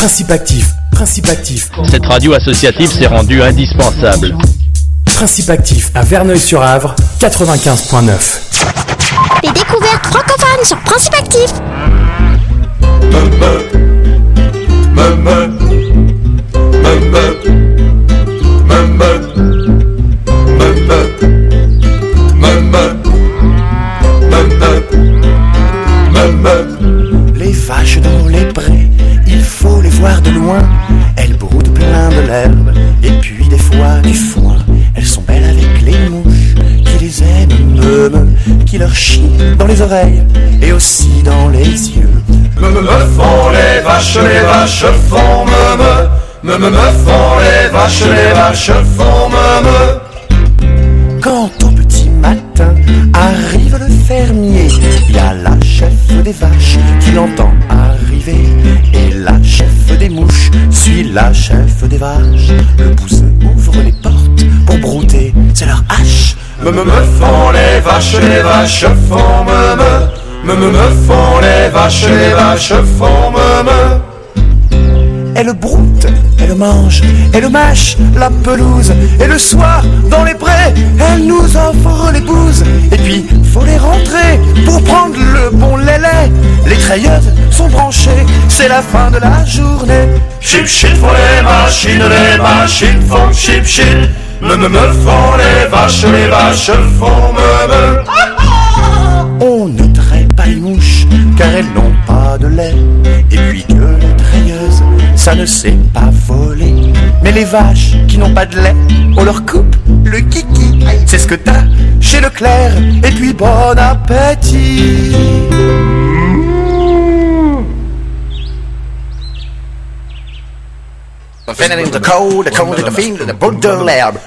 Principe actif, principe actif. Cette radio associative s'est rendue indispensable. Principe actif à Verneuil-sur-Avre, 95.9. Les découvertes francophones sur Principe actif. Les vaches dans les prés, il faut les voir de loin. Elles broutent plein de l'herbe et puis des fois du foin. Elles sont belles avec les mouches qui les aiment, qui leur chient dans les oreilles et aussi dans les yeux. Me font les vaches font me font les vaches font me. Quand au petit matin arrive le fermier, il y a la chef des vaches qui l'entend arriver. Et la chef des mouches suit la chef des vaches. Le bousin ouvre les portes pour brouter, c'est leur hache. Me font les vaches font me font les vaches font me. Elle broute, elle mange, elle mâche la pelouse. Et le soir, dans les prés, elle nous offre les bouses. Et puis, faut les rentrer pour prendre le bon lait. Les treilleuses sont branchées, c'est la fin de la journée. Chip chip font les machines font chip chip. Me font les vaches font me. On ne traite pas les mouches, car elles n'ont pas de lait. Et puis que la treilleuse, ça ne sait pas voler. Mais les vaches qui n'ont pas de lait, on leur coupe le kiki. C'est ce que t'as chez Leclerc. Et puis bon appétit. Feeling the cold in the field, the bout de l'herbe.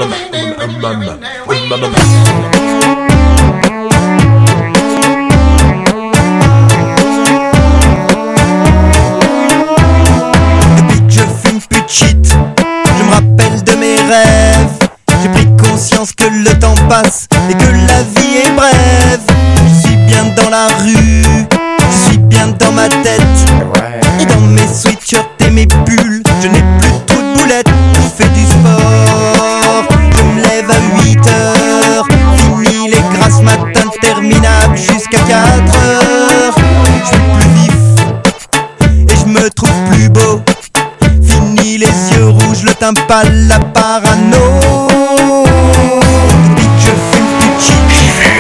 Je me rappelle de mes rêves. J'ai pris conscience que le temps passe et que la vie est brève. Je suis bien dans la rue, je suis bien dans ma tête. Et dans mes sweatshirts et mes pulls, je n'ai plus trop de boulettes. Je fais du sport, je me lève à 8h. Fini les grasses matins interminables jusqu'à 4h. Je suis plus vif et je me trouve plus beau. Fini les yeux rouges, le tympan, la parano. Depuis que je fume plus de shit,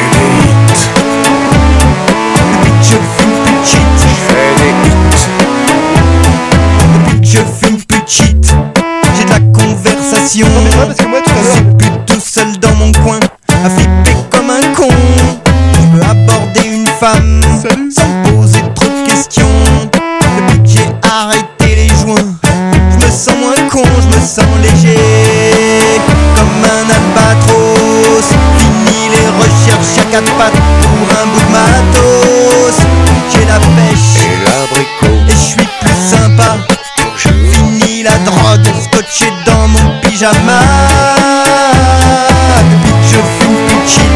depuis que je fume plus de shit, depuis que je fume plus de shit, j'ai de la conversation. Je suis plus tout seul dans mon coin, à flipper comme un con. Je peux aborder une femme sans poser trop de questions. Depuis que j'ai arrêté les joints, je me sens moins con, je me sens léger, comme un albatros. Fini les recherches à quatre pattes pour un bout de matos. J'ai la pêche Et l'abricot, et je suis plus sympa. Fini la drogue, scotché dans mon pyjama. Depuis que je fume plus de shit,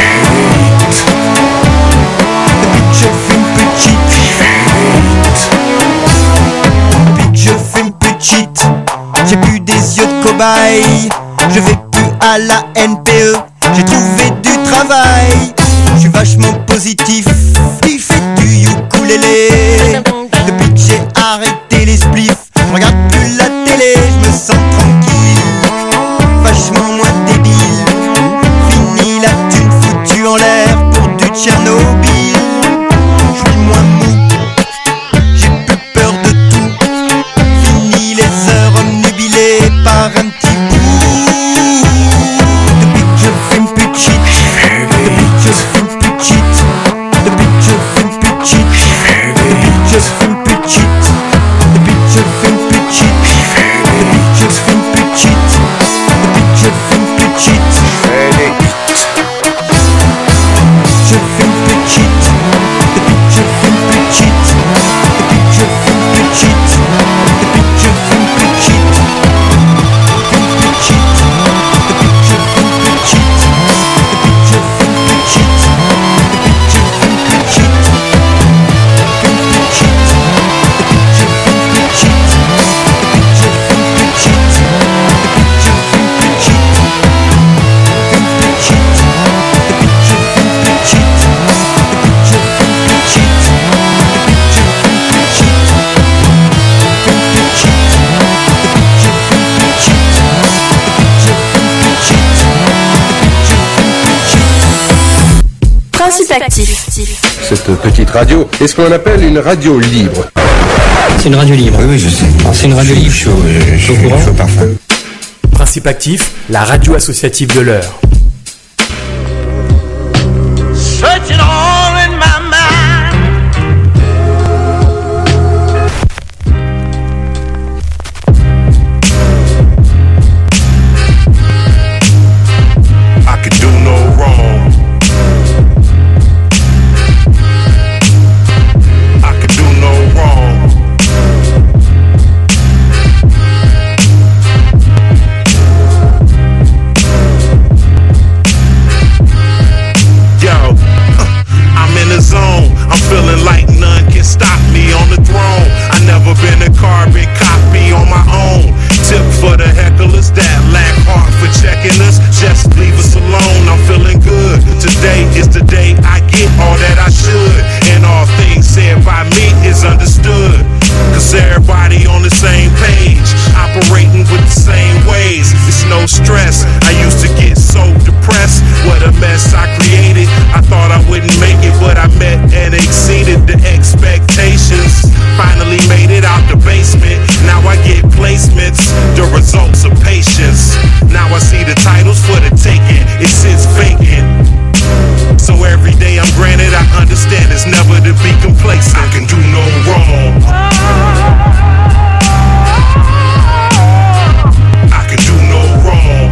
depuis que je fume plus de shit, depuis que je fume plus de shit, j'ai plus des yeux de cobaye. Je vais plus à la NPE, j'ai trouvé du travail. Je suis vachement positif, il fait du ukulélé. Depuis que j'ai arrêté les spliffs, je regarde plus la télé, je me sens tranquille, vachement moins débile. Fini la thune foutue en l'air pour du Tchernobyl. Je suis moins mou, j'ai plus peur de tout. Fini les heures omnubilées par un petit bout. Depuis que je fume plus de shit, depuis que je fume plus de shit, depuis que je fume plus de shit, depuis que je fume plus de shit, cette petite radio est ce qu'on appelle une radio libre. C'est une radio libre. Oui, je sais. C'est une radio libre. Je suis au courant. Parfait. Principe actif, la radio associative de l'heure. Searching all in my mind. I could do no wrong. I could do no wrong. Yo, I'm in the zone. I'm feeling like none can stop me on the throne. I never been a carbon copy on my own. Tip for the hecklers that lack heart for checking us. Just leave us alone. I'm feeling good. Today is the day I get all that I should. And all things said by me is understood. Cause everybody on the same page, operating with the same ways. It's no stress. I used to get so depressed. What a mess I created. I thought I wouldn't make it, but I met and exceeded the expectations. Finally made it out the basement. Now I get placements, the results of patience. Now I see the titles for the taking. It sits vacant. So every day I'm granted, I understand it's never to be complacent. I can do no wrong. I can do no wrong.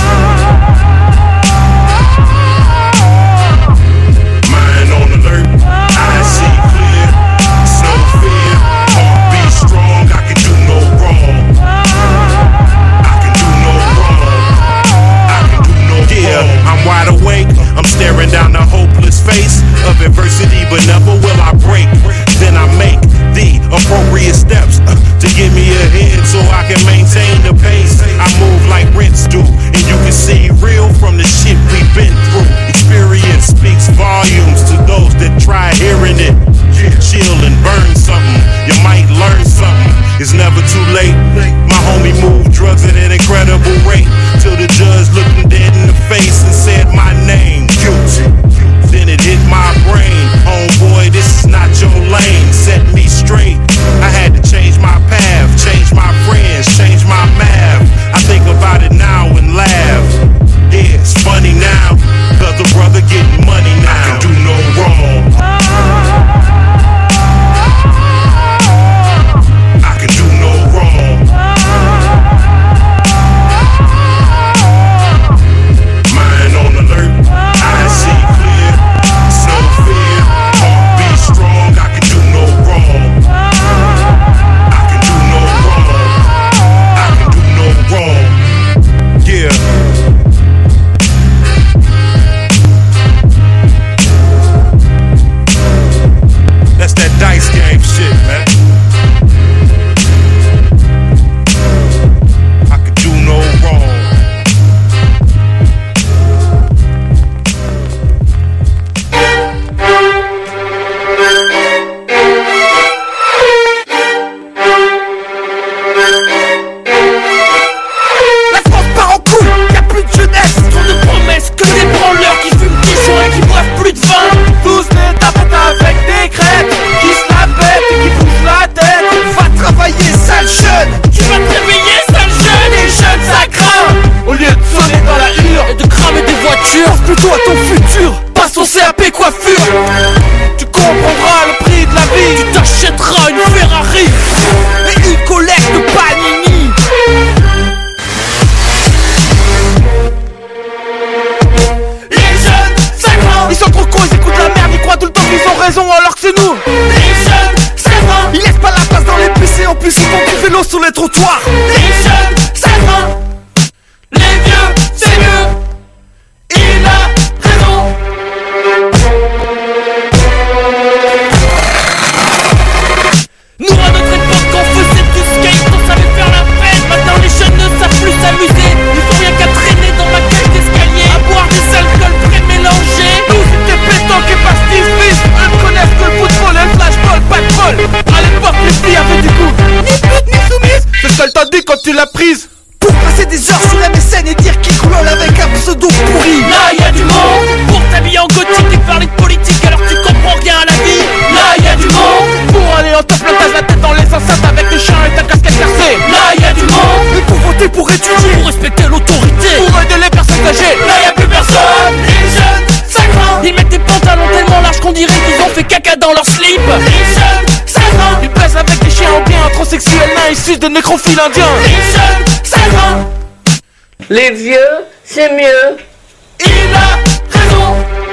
Mind on alert, I see clear. It's no fear, heart beat strong. I can do no wrong. I can do no wrong. I can do no wrong. Yeah, I'm wide awake. I'm staring down the hopeless face of adversity, but never will I break. Then I make the appropriate steps to give me a head so I can maintain the pace. I move like rents do, and you can see real from the shit we've been through. Experience speaks volumes to those that try hearing it. Chill and burn something, you might learn something. It's never too late. My homie moved drugs at an incredible rate, till the judge looked him dead in the face and said my name, guilty. Then it hit my brain, homeboy, this is not your lane. Set me straight, I had to change my path, change my friends, change my math. I think about it now and laugh. Yeah, it's funny now, cause the brother getting money now. I can do no wrong. I can do no wrong. Mind on alert, I see clear. It's no fear, heart beat strong. I can do no wrong. I can do no wrong. I can do no wrong. Yeah. That's that dice game shit, man. I could do no wrong. La France part en couille, y'a plus de jeunesse. Trop de promesses, que des branleurs qui fument des joints et qui boivent plus de vin. Tous les tapettes avec des crêpes, qui se la pètent et qui bougent la tête. Va travailler, sale jeune. Tu vas te réveiller, sale jeune. Les jeunes, ça craint. Au lieu de sonner dans la hure et de cramer des voitures, pense plutôt à ton futur. Passe ton CAP coiffure. Tu comprendras le prix de la vie. Tu t'achèteras une Ferrari et une collecte de Panini. Les jeunes, ça craint. Ils sont trop cons, ils écoutent la merde. Ils croient tout le temps qu'ils ont raison alors que c'est nous. Les jeunes, ça craint. Ils laissent pas la place dans les PC. En plus ils font du vélo sur les trottoirs. Les jeunes, ça craint. Les vieux, c'est mieux. Il a raison. Nous à notre époque on faisait du skate, on savait faire la fête. Maintenant les jeunes ne savent plus s'amuser. Ils font rien qu'à traîner dans ma cage d'escalier, à boire des alcools pré-mélangés. Nous c'était pétanque et pastis-fiches. Eux connaissent que le football et le flashball, pas de bol. À l'époque les filles avaient du goût. Ni pute ni soumise, c'est celle t'as dit dans leur slip. Ils jeunes, 16 ans. Ils baissent avec des chiens bien transsexuels nains issus de nécrophiles indiens. Ils jeunes, 16 ans. Les vieux, c'est mieux. Il a raison.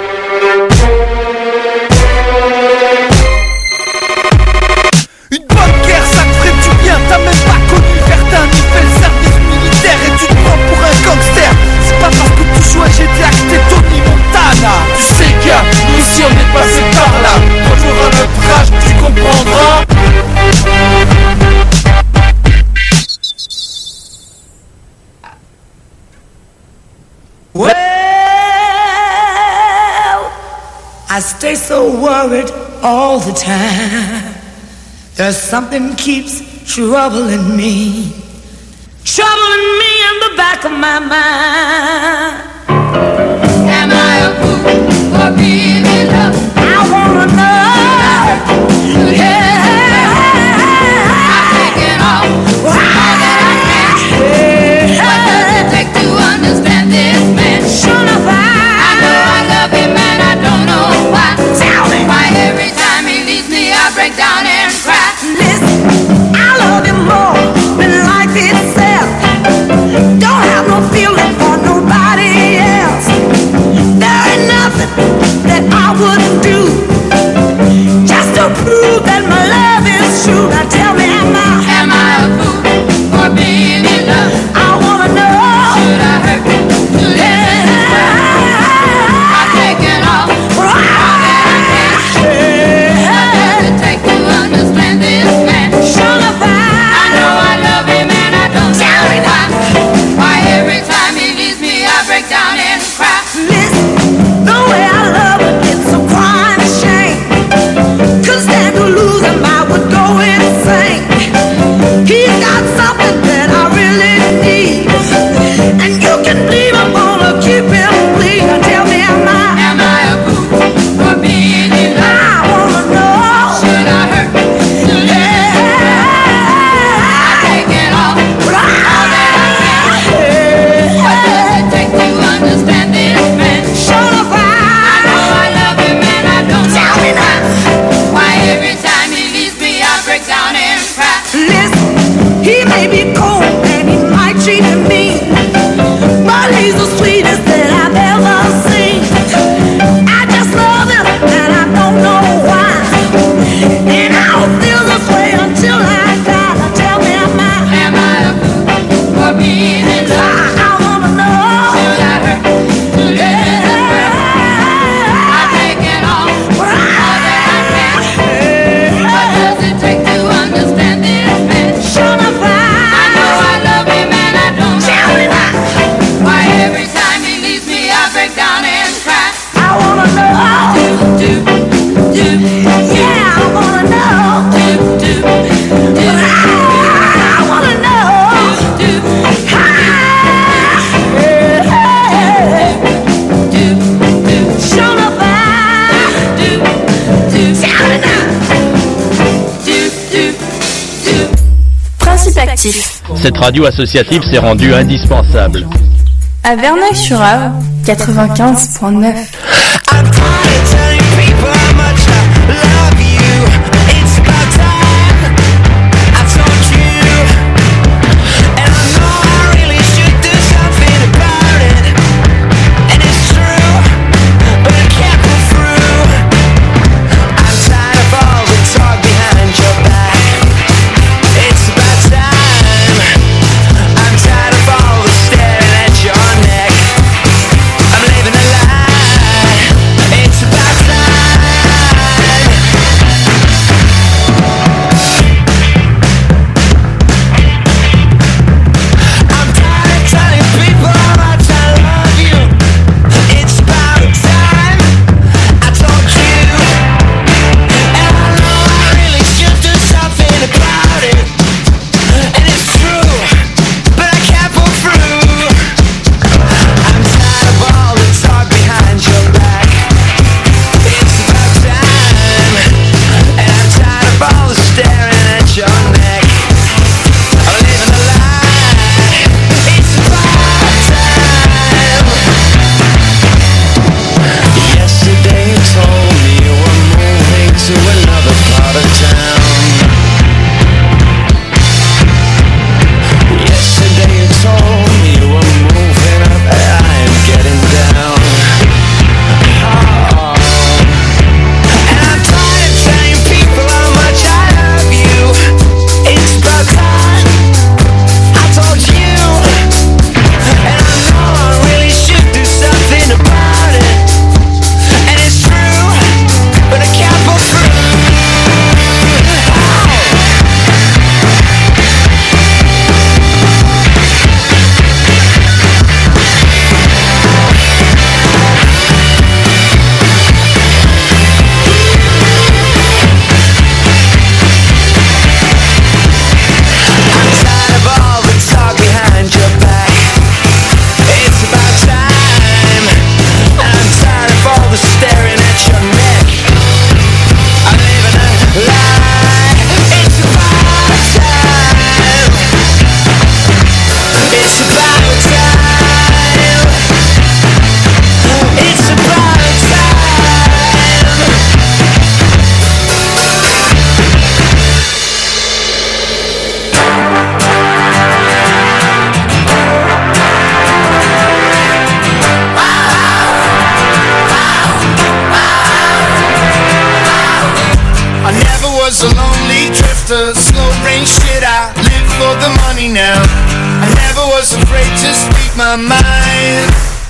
Une bonne guerre, ça te ferait du bien. T'as même pas connu Verdun ni fait le service militaire et tu te prends pour un gangster. C'est pas parce que tu joues à GTA que t'es Tony Montana. Tu sais gars, nous aussi on est passé par là. Quand tu auras notre âge, tu comprendras. Well, I stay so worried all the time. There's something keeps troubling me. Troubling me in the back of my mind. Am I a fool for being in love? I wanna know. Yeah, I'm taking off all that I can. What does it take to understand this man? Sure enough, I know I love him and I don't know why. Tell me why every time he leaves me I break down and cry. Listen, I love him more than life itself. Don't have no feeling for nobody else. There ain't nothing that I wouldn't do just to prove that my love is true. Now tell me, am I a fool for being in love? I wanna know. Should I hurt you to listen to words? I'm taking off all that I can. What does it take to understand this man? Sure enough, I know I love him and I don't know why every time he leaves me I break down and cry. Listen, the way I love him, it's a crime and shame. Couldn't stand to lose him, I would go insane. He's got something that I really need, and you can believe I'm gonna keep him clean. Now tell me, am I a fool for being in love? I wanna know. Should I hurt you to listen to words? I'm taking off all that I can. What does it take to understand this man? Sure enough, I know I love him and I don't know why every time he leaves me I break down and cry. Listen, he may be cold and he might treat me mean, but he's the sweetest that I've ever seen. I just love him and I don't know why, and I'll feel this way until I die. Now tell me, am I a fool for being in love? I wanna know. Should I hurt you to listen to words? I'm taking off all that I can. What does it take to understand this man? Sure enough, I know I love him and I don't know why every time he leaves me I break down and cry. I wanna know. Yeah, I wanna know. I wanna know. Sure enough, Principe actif. Cette radio associative s'est rendue indispensable. À Verneuil-sur-Avre, 95.9. It's about just a slow brain shit. I live for the money now. I never was afraid to speak my mind.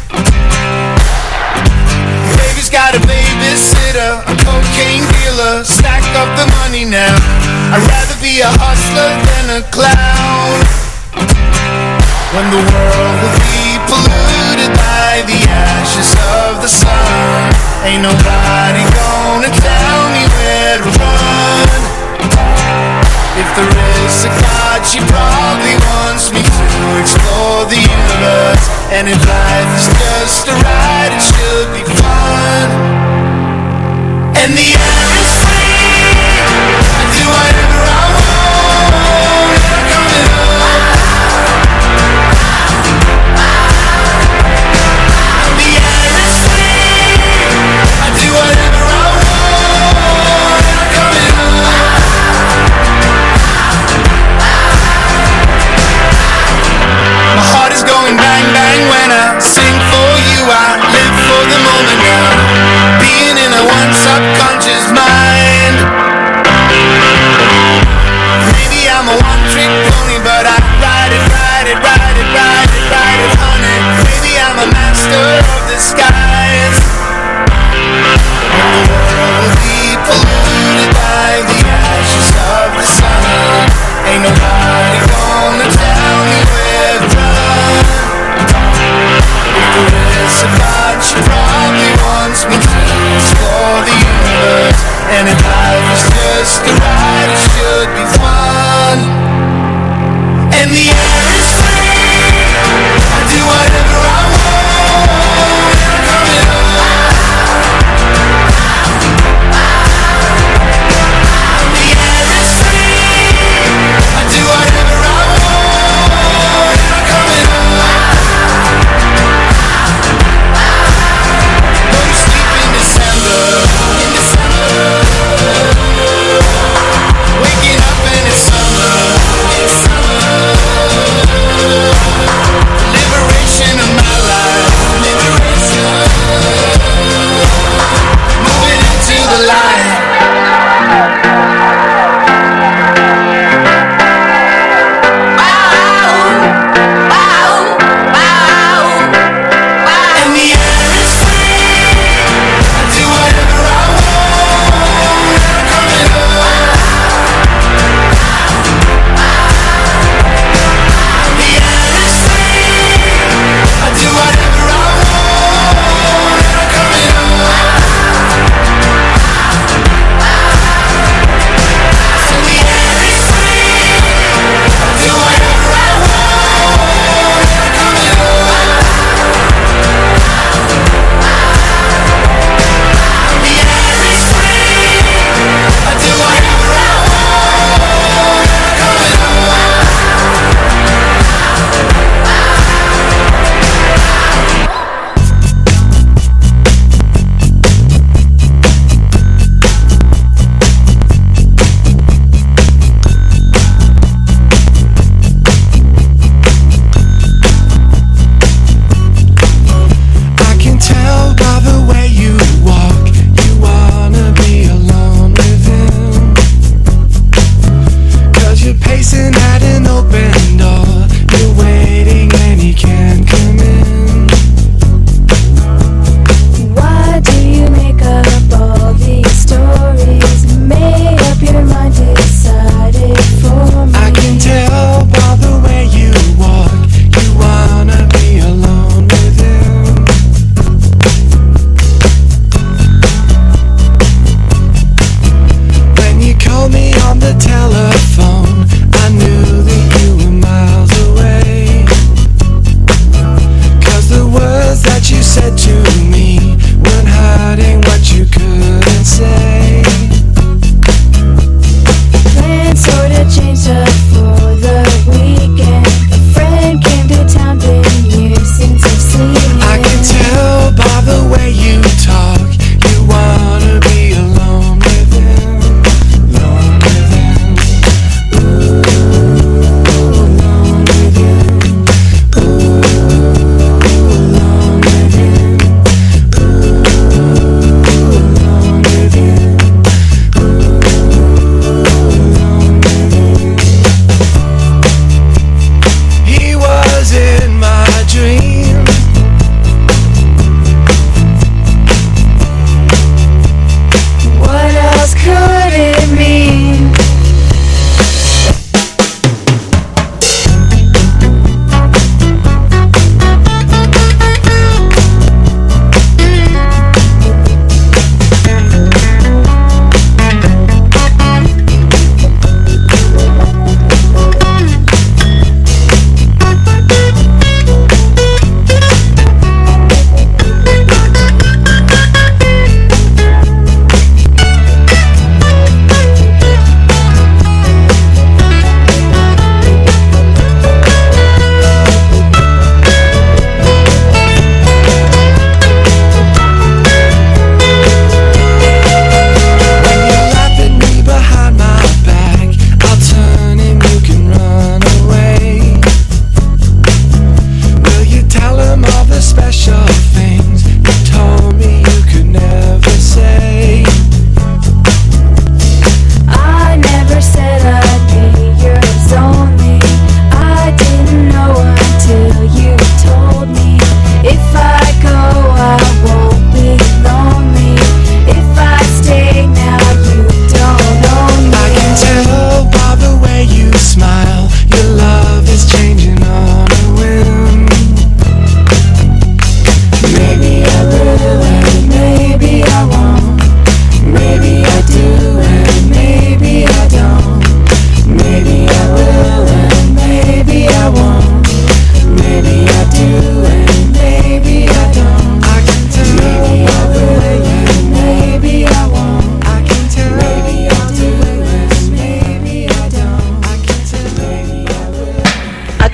Baby's got a babysitter, a cocaine dealer, stack up the money now. I'd rather be a hustler than a clown. When the world will be polluted by the ashes of the sun, ain't nobody gonna tell me where to run. If there is a God, she probably wants me to explore the universe. And if life is just a ride, it should be fun. And the air is free, I do whatever I want. I'm coming up. The air is free, I do whatever I want. I'm coming up. My heart is going bang bang when I sing for you. I live for the moment now, being in a one subconscious mind.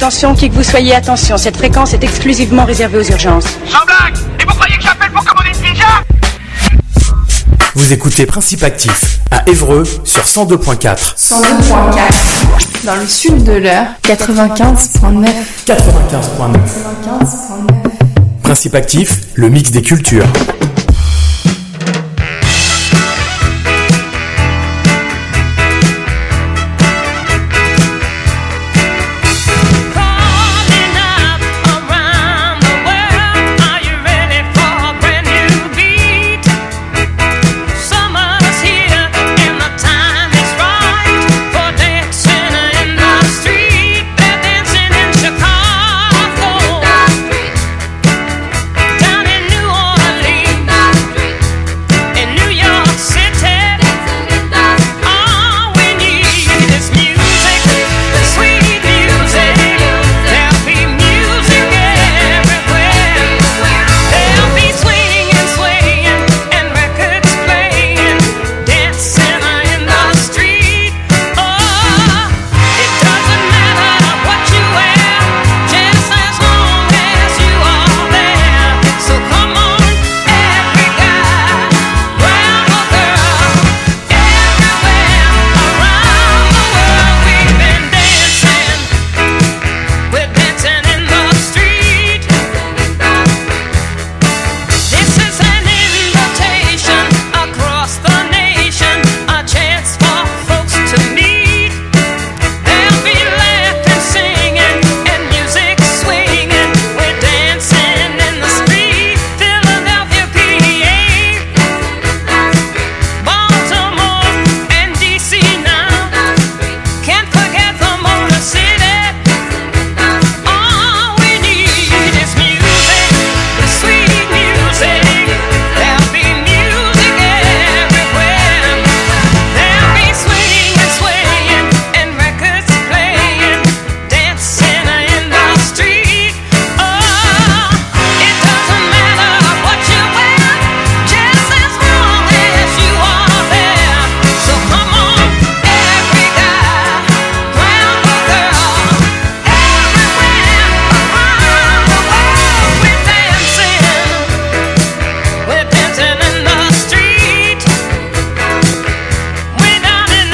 Attention, qui que vous soyez, attention, cette fréquence est exclusivement réservée aux urgences. Sans blague! Et vous croyez que j'appelle pour commander une pizza? Vous écoutez Principe Actif à Évreux sur 102.4. 102.4. Dans le sud de l'Eure, 95.9. 95.9. Principe Actif, le mix des cultures.